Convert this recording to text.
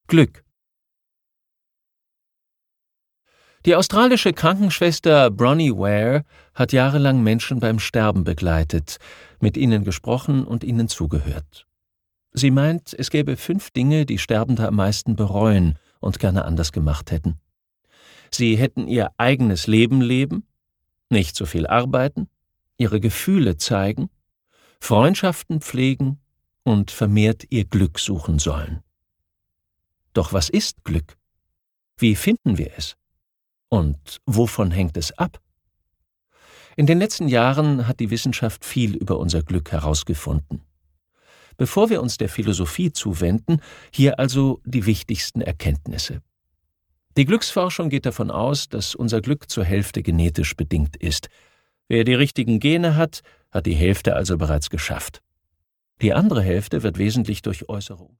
Glück. Die australische Krankenschwester Bronnie Ware hat jahrelang Menschen beim Sterben begleitet, mit ihnen gesprochen und ihnen zugehört. Sie meint, es gäbe 5 Dinge, die Sterbende am meisten bereuen und gerne anders gemacht hätten. Sie hätten ihr eigenes Leben leben, nicht so viel arbeiten, ihre Gefühle zeigen, Freundschaften pflegen und vermehrt ihr Glück suchen sollen. Doch was ist Glück? Wie finden wir es? Und wovon hängt es ab? In den letzten Jahren hat die Wissenschaft viel über unser Glück herausgefunden. Bevor wir uns der Philosophie zuwenden, hier also die wichtigsten Erkenntnisse. Die Glücksforschung geht davon aus, dass unser Glück zur Hälfte genetisch bedingt ist. Wer die richtigen Gene hat, hat die Hälfte also bereits geschafft. Die andere Hälfte wird wesentlich durch äußere